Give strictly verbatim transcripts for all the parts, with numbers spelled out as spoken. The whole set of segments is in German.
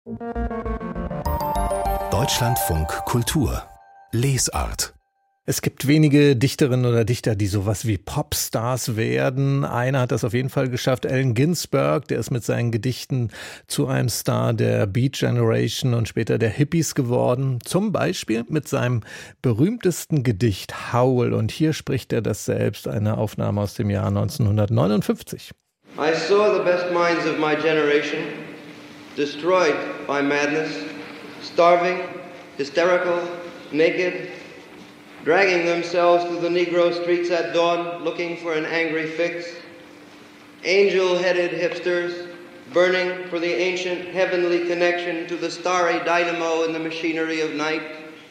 Deutschlandfunk Kultur Lesart. Es gibt wenige Dichterinnen oder Dichter, die sowas wie Popstars werden. Einer hat das auf jeden Fall geschafft, Allen Ginsberg, der ist mit seinen Gedichten zu einem Star der Beat Generation und später der Hippies geworden. Zum Beispiel mit seinem berühmtesten Gedicht Howl. Und hier spricht er das selbst, eine Aufnahme aus dem Jahr neunzehnhundertneunundfünfzig. I saw the best minds of my generation destroyed by madness, starving, hysterical, naked, dragging themselves through the Negro streets at dawn, looking for an angry fix. Angel-headed hipsters, burning for the ancient heavenly connection to the starry dynamo in the machinery of night.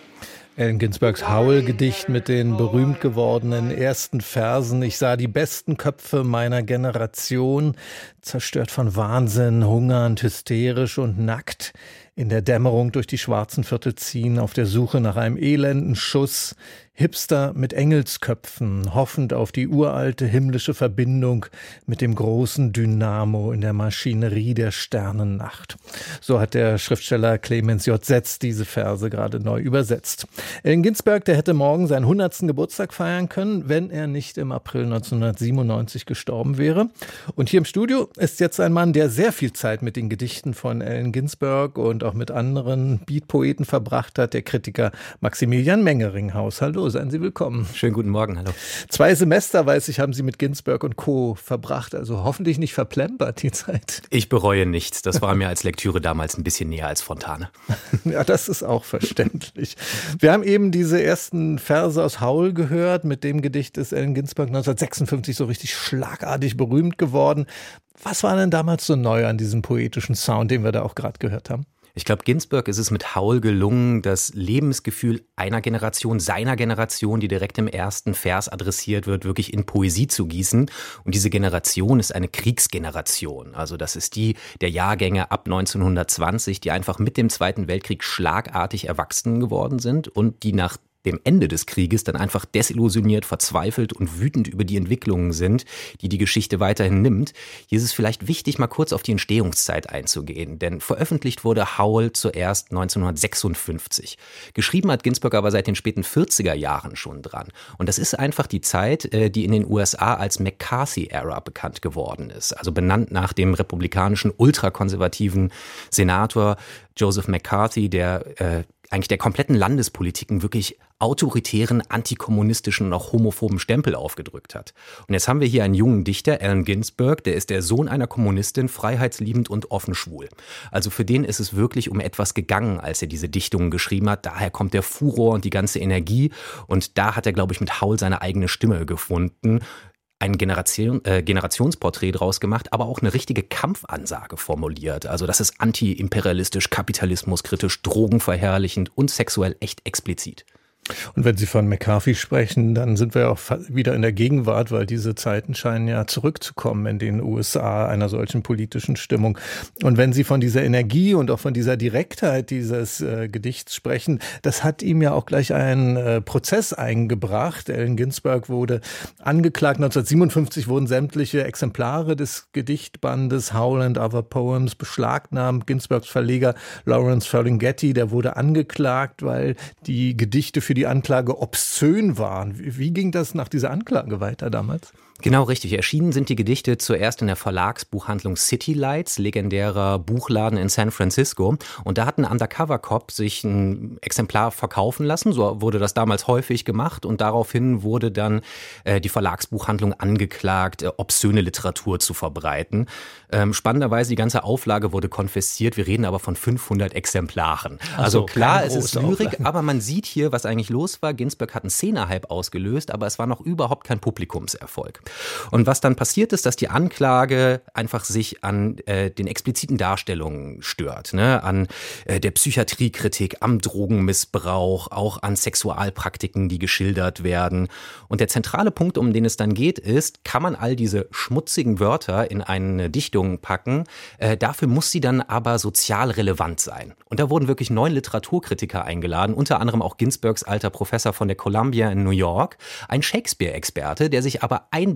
Allen Ginsbergs Howl-Gedicht mit den berühmt gewordenen ersten Versen. Ich sah die besten Köpfe meiner Generation, zerstört von Wahnsinn, hungernd, hysterisch und nackt, in der Dämmerung durch die schwarzen Viertel ziehen, auf der Suche nach einem elenden Schuss. Hipster mit Engelsköpfen, hoffend auf die uralte himmlische Verbindung mit dem großen Dynamo in der Maschinerie der Sternennacht. So hat der Schriftsteller Clemens J. Setz diese Verse gerade neu übersetzt. Allen Ginsberg, der hätte morgen seinen hundertsten Geburtstag feiern können, wenn er nicht im April neunzehnhundertsiebenundneunzig gestorben wäre. Und hier im Studio ist jetzt ein Mann, der sehr viel Zeit mit den Gedichten von Allen Ginsberg und auch mit anderen Beatpoeten verbracht hat, der Kritiker Maximilian Mengeringhaus. Hallo. Seien Sie willkommen. Schönen guten Morgen, hallo. Zwei Semester, weiß ich, haben Sie mit Ginsberg und Co. verbracht, also hoffentlich nicht verplempert die Zeit. Ich bereue nichts, das war mir als Lektüre damals ein bisschen näher als Fontane. Ja, das ist auch verständlich. Wir haben eben diese ersten Verse aus Howl gehört, mit dem Gedicht ist Allen Ginsberg neunzehnhundertsechsundfünfzig so richtig schlagartig berühmt geworden. Was war denn damals so neu an diesem poetischen Sound, den wir da auch gerade gehört haben? Ich glaube, Ginsberg ist es mit Howl gelungen, das Lebensgefühl einer Generation, seiner Generation, die direkt im ersten Vers adressiert wird, wirklich in Poesie zu gießen. Und diese Generation ist eine Kriegsgeneration. Also das ist die der Jahrgänge ab neunzehnhundertzwanzig, die einfach mit dem Zweiten Weltkrieg schlagartig erwachsen geworden sind und die nach dem Ende des Krieges dann einfach desillusioniert, verzweifelt und wütend über die Entwicklungen sind, die die Geschichte weiterhin nimmt. Hier ist es vielleicht wichtig, mal kurz auf die Entstehungszeit einzugehen, denn veröffentlicht wurde Howl zuerst neunzehnhundertsechsundfünfzig. Geschrieben hat Ginsberg aber seit den späten vierziger Jahren schon dran. Und das ist einfach die Zeit, die in den U S A als McCarthy-Ära bekannt geworden ist. Also benannt nach dem republikanischen, ultrakonservativen Senator Joseph McCarthy, der äh, eigentlich der kompletten Landespolitiken wirklich autoritären, antikommunistischen und auch homophoben Stempel aufgedrückt hat. Und jetzt haben wir hier einen jungen Dichter, Allen Ginsberg, der ist der Sohn einer Kommunistin, freiheitsliebend und offen schwul. Also für den ist es wirklich um etwas gegangen, als er diese Dichtungen geschrieben hat. Daher kommt der Furor und die ganze Energie. Und da hat er, glaube ich, mit Howl seine eigene Stimme gefunden. Ein Generation, äh, Generationsporträt draus gemacht, aber auch eine richtige Kampfansage formuliert. Also das ist anti-imperialistisch, kapitalismuskritisch, drogenverherrlichend und sexuell echt explizit. Und wenn Sie von McCarthy sprechen, dann sind wir auch wieder in der Gegenwart, weil diese Zeiten scheinen ja zurückzukommen in den U S A, einer solchen politischen Stimmung. Und wenn Sie von dieser Energie und auch von dieser Direktheit dieses äh, Gedichts sprechen, das hat ihm ja auch gleich einen äh, Prozess eingebracht. Allen Ginsberg wurde angeklagt. neunzehnhundertsiebenundfünfzig wurden sämtliche Exemplare des Gedichtbandes Howl and Other Poems beschlagnahmt. Ginsbergs Verleger Lawrence Ferlinghetti, der wurde angeklagt, weil die Gedichte für die Anklage obszön waren. Wie ging das nach dieser Anklage weiter damals? Genau, richtig. Erschienen sind die Gedichte zuerst in der Verlagsbuchhandlung City Lights, legendärer Buchladen in San Francisco. Und da hat ein Undercover-Cop sich ein Exemplar verkaufen lassen. So wurde das damals häufig gemacht. Und daraufhin wurde dann äh, die Verlagsbuchhandlung angeklagt, äh, obszöne Literatur zu verbreiten. Ähm, spannenderweise, die ganze Auflage wurde konfisziert. Wir reden aber von fünfhundert Exemplaren. Ach also so, klar, es ist Lyrik, Auflagen. Aber man sieht hier, was eigentlich los war. Ginsberg hat einen Szene-Hype ausgelöst, aber es war noch überhaupt kein Publikumserfolg. Und was dann passiert ist, dass die Anklage einfach sich an äh, den expliziten Darstellungen stört, ne? An äh, der Psychiatriekritik, am Drogenmissbrauch, auch an Sexualpraktiken, die geschildert werden. Und der zentrale Punkt, um den es dann geht, ist, kann man all diese schmutzigen Wörter in eine Dichtung packen, äh, dafür muss sie dann aber sozial relevant sein. Und da wurden wirklich neun Literaturkritiker eingeladen, unter anderem auch Ginsbergs alter Professor von der Columbia in New York, ein Shakespeare-Experte, der sich aber eindeutig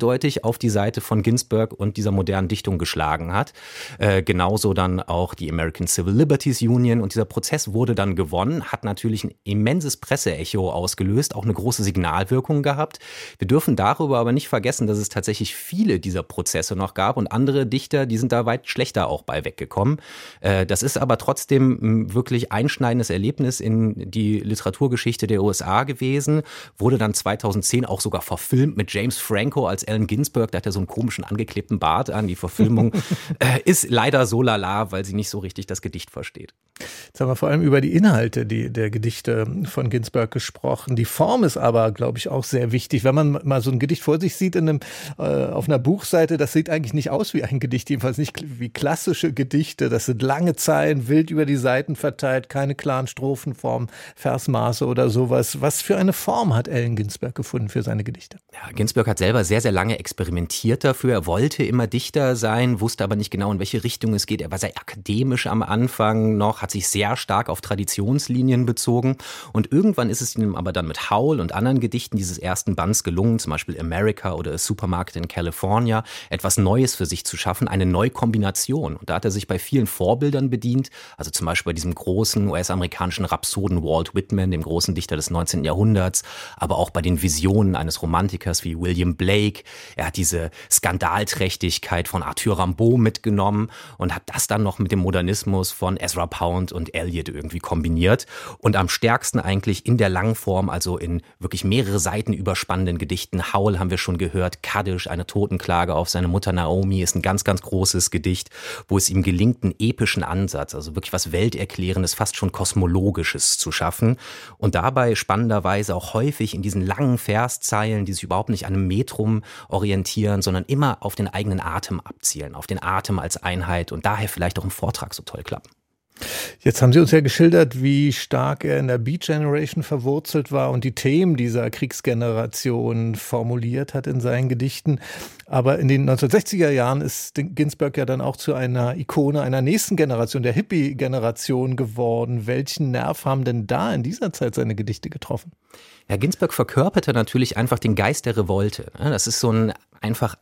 eindeutig auf die Seite von Ginsberg und dieser modernen Dichtung geschlagen hat. Äh, genauso dann auch die American Civil Liberties Union. Und dieser Prozess wurde dann gewonnen, hat natürlich ein immenses Presseecho ausgelöst, auch eine große Signalwirkung gehabt. Wir dürfen darüber aber nicht vergessen, dass es tatsächlich viele dieser Prozesse noch gab und andere Dichter, die sind da weit schlechter auch bei weggekommen. Äh, das ist aber trotzdem ein wirklich einschneidendes Erlebnis in die Literaturgeschichte der U S A gewesen. Wurde dann zweitausendzehn auch sogar verfilmt mit James Franco als Allen Ginsberg. Da hat er so einen komischen angeklebten Bart an. Die Verfilmung äh, ist leider so lala, weil sie nicht so richtig das Gedicht versteht. Jetzt haben wir vor allem über die Inhalte die, der Gedichte von Ginsberg gesprochen. Die Form ist aber, glaube ich, auch sehr wichtig. Wenn man mal so ein Gedicht vor sich sieht in einem, äh, auf einer Buchseite, das sieht eigentlich nicht aus wie ein Gedicht, jedenfalls nicht wie klassische Gedichte. Das sind lange Zeilen, wild über die Seiten verteilt, keine klaren Strophenformen, Versmaße oder sowas. Was für eine Form hat Allen Ginsberg gefunden für seine Gedichte? Ja, Ginsberg hat selber sehr, sehr lange experimentiert dafür. Er wollte immer Dichter sein, wusste aber nicht genau, in welche Richtung es geht. Er war sehr akademisch am Anfang noch, hat sich sehr stark auf Traditionslinien bezogen. Und irgendwann ist es ihm aber dann mit Howl und anderen Gedichten dieses ersten Bands gelungen, zum Beispiel America oder A Supermarket in California, etwas Neues für sich zu schaffen, eine Neukombination. Und da hat er sich bei vielen Vorbildern bedient, also zum Beispiel bei diesem großen U S-amerikanischen Rhapsoden Walt Whitman, dem großen Dichter des neunzehnten Jahrhunderts, aber auch bei den Visionen eines Romantikers wie William Blake. Er hat diese Skandalträchtigkeit von Arthur Rimbaud mitgenommen und hat das dann noch mit dem Modernismus von Ezra Pound und Eliot irgendwie kombiniert. Und am stärksten eigentlich in der Langform, also in wirklich mehrere Seiten überspannenden Gedichten. Howl haben wir schon gehört, Kaddish, eine Totenklage auf seine Mutter Naomi, ist ein ganz, ganz großes Gedicht, wo es ihm gelingt, einen epischen Ansatz, also wirklich was Welterklärendes, fast schon Kosmologisches zu schaffen. Und dabei spannenderweise auch häufig in diesen langen Verszeilen, die sich überhaupt nicht an einem Metrum orientieren, sondern immer auf den eigenen Atem abzielen, auf den Atem als Einheit und daher vielleicht auch im Vortrag so toll klappen. Jetzt haben Sie uns ja geschildert, wie stark er in der Beat Generation verwurzelt war und die Themen dieser Kriegsgeneration formuliert hat in seinen Gedichten. Aber in den neunzehnhundertsechziger Jahren ist Ginsberg ja dann auch zu einer Ikone einer nächsten Generation, der Hippie-Generation geworden. Welchen Nerv haben denn da in dieser Zeit seine Gedichte getroffen? Ja, Ginsberg verkörperte natürlich einfach den Geist der Revolte. Das ist so ein einfach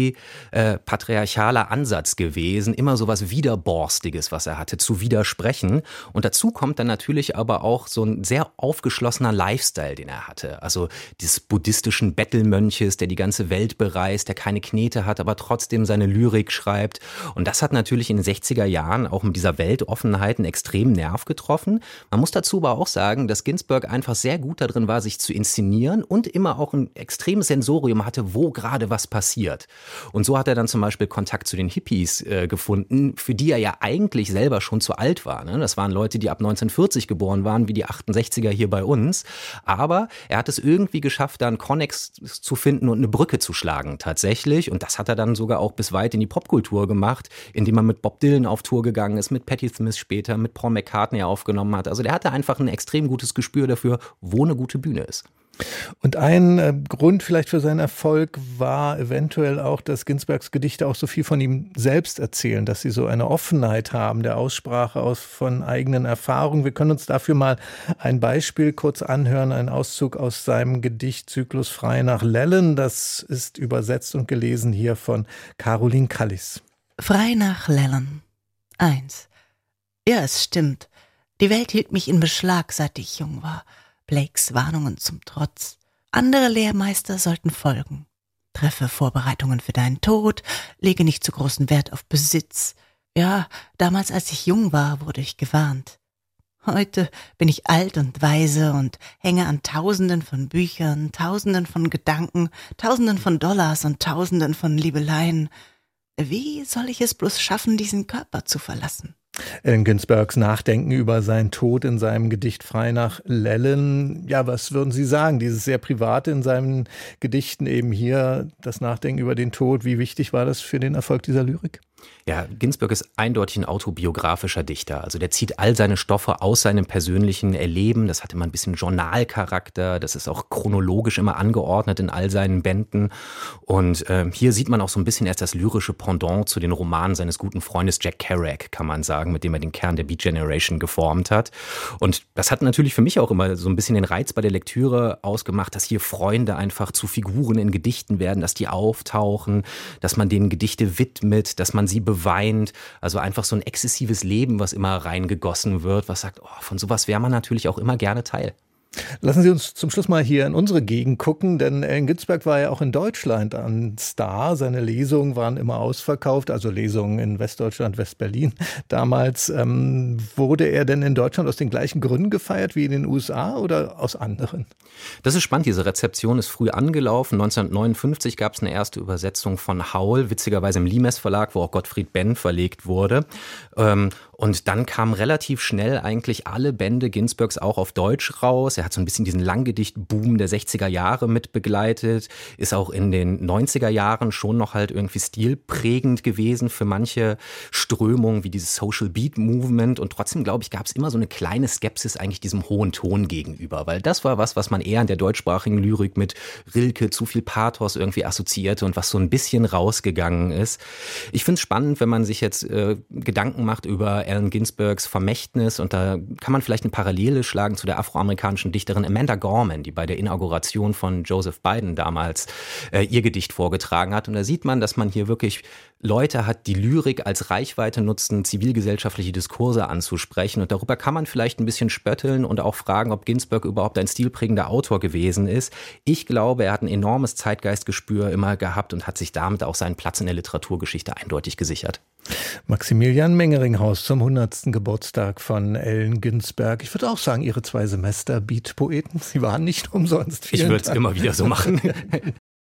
antipatriarchaler Ansatz gewesen, immer so was Widerborstiges, was er hatte, zu widersprechen. Und dazu kommt dann natürlich aber auch so ein sehr aufgeschlossener Lifestyle, den er hatte. Also des buddhistischen Bettelmönches, der die ganze Welt bereist, der keine Knete hat, aber trotzdem seine Lyrik schreibt. Und das hat natürlich in den sechziger Jahren auch mit dieser Weltoffenheit einen extremen Nerv getroffen. Man muss dazu aber auch sagen, dass Ginsberg einfach sehr gut darin war, sich zu inszenieren und immer auch ein extremes Sensorium hatte, wo gerade was passiert. Und so hat er dann zum Beispiel Kontakt zu den Hippies äh, gefunden, für die er ja eigentlich selber schon zu alt war. Ne? Das waren Leute, die ab neunzehnhundertvierzig geboren waren, wie die achtundsechziger hier bei uns. Aber er hat es irgendwie geschafft, da einen Konnex zu finden und eine Brücke zu schlagen tatsächlich. Und das hat er dann sogar auch bis weit in die Popkultur gemacht, indem er mit Bob Dylan auf Tour gegangen ist, mit Patti Smith später, mit Paul McCartney aufgenommen hat. Also der hatte einfach ein extrem gutes Gespür dafür, wo eine gute Bühne ist. Und ein äh, Grund vielleicht für seinen Erfolg war eventuell auch, dass Ginsbergs Gedichte auch so viel von ihm selbst erzählen, dass sie so eine Offenheit haben der Aussprache aus von eigenen Erfahrungen. Wir können uns dafür mal ein Beispiel kurz anhören, einen Auszug aus seinem Gedichtzyklus Frei nach Lellen. Das ist übersetzt und gelesen hier von Caroline Kallis. Frei nach Lellen. Eins. Ja, es stimmt. Die Welt hielt mich in Beschlag, seit ich jung war. Blakes Warnungen zum Trotz. Andere Lehrmeister sollten folgen. Treffe Vorbereitungen für deinen Tod, lege nicht zu großen Wert auf Besitz. Ja, damals, als ich jung war, wurde ich gewarnt. Heute bin ich alt und weise und hänge an Tausenden von Büchern, Tausenden von Gedanken, Tausenden von Dollars und Tausenden von Liebeleien. Wie soll ich es bloß schaffen, diesen Körper zu verlassen? Allen Ginsbergs Nachdenken über seinen Tod in seinem Gedicht Frei nach Lellen. Ja, was würden Sie sagen? Dieses sehr Private in seinen Gedichten eben hier, das Nachdenken über den Tod. Wie wichtig war das für den Erfolg dieser Lyrik? Ja, Ginsberg ist eindeutig ein autobiografischer Dichter. Also der zieht all seine Stoffe aus seinem persönlichen Erleben. Das hat immer ein bisschen Journalcharakter. Das ist auch chronologisch immer angeordnet in all seinen Bänden. Und äh, hier sieht man auch so ein bisschen erst das lyrische Pendant zu den Romanen seines guten Freundes Jack Kerouac, kann man sagen, mit dem er den Kern der Beat Generation geformt hat. Und das hat natürlich für mich auch immer so ein bisschen den Reiz bei der Lektüre ausgemacht, dass hier Freunde einfach zu Figuren in Gedichten werden, dass die auftauchen, dass man denen Gedichte widmet, dass man sie beweint. Also einfach so ein exzessives Leben, was immer reingegossen wird, was sagt, oh, von sowas wäre man natürlich auch immer gerne Teil. Lassen Sie uns zum Schluss mal hier in unsere Gegend gucken, denn Allen Ginsberg war ja auch in Deutschland ein Star. Seine Lesungen waren immer ausverkauft, also Lesungen in Westdeutschland, Westberlin. Damals ähm, wurde er denn in Deutschland aus den gleichen Gründen gefeiert wie in den U S A oder aus anderen? Das ist spannend, diese Rezeption ist früh angelaufen. neunzehnhundertneunundfünfzig gab es eine erste Übersetzung von Haul, witzigerweise im Limes Verlag, wo auch Gottfried Benn verlegt wurde. Ähm, und dann kamen relativ schnell eigentlich alle Bände Ginsbergs auch auf Deutsch raus. Er hat so ein bisschen diesen Langgedicht-Boom der sechziger Jahre mit begleitet, ist auch in den neunziger Jahren schon noch halt irgendwie stilprägend gewesen für manche Strömungen wie dieses Social Beat Movement. Und trotzdem, glaube ich, gab es immer so eine kleine Skepsis eigentlich diesem hohen Ton gegenüber, weil das war was, was man eher in der deutschsprachigen Lyrik mit Rilke, zu viel Pathos irgendwie assoziierte und was so ein bisschen rausgegangen ist. Ich finde es spannend, wenn man sich jetzt äh, Gedanken macht über Allen Ginsbergs Vermächtnis, und da kann man vielleicht eine Parallele schlagen zu der afroamerikanischen Dichterin Amanda Gorman, die bei der Inauguration von Joseph Biden damals äh, ihr Gedicht vorgetragen hat. Und da sieht man, dass man hier wirklich Leute hat, die Lyrik als Reichweite nutzen, zivilgesellschaftliche Diskurse anzusprechen. Und darüber kann man vielleicht ein bisschen spötteln und auch fragen, ob Ginsberg überhaupt ein stilprägender Autor gewesen ist. Ich glaube, er hat ein enormes Zeitgeistgespür immer gehabt und hat sich damit auch seinen Platz in der Literaturgeschichte eindeutig gesichert. Maximilian Mengeringhaus zum hundertsten Geburtstag von Allen Ginsberg. Ich würde auch sagen, Ihre zwei Semester Beat-Poeten, Sie waren nicht umsonst. Ich würde es immer wieder so machen.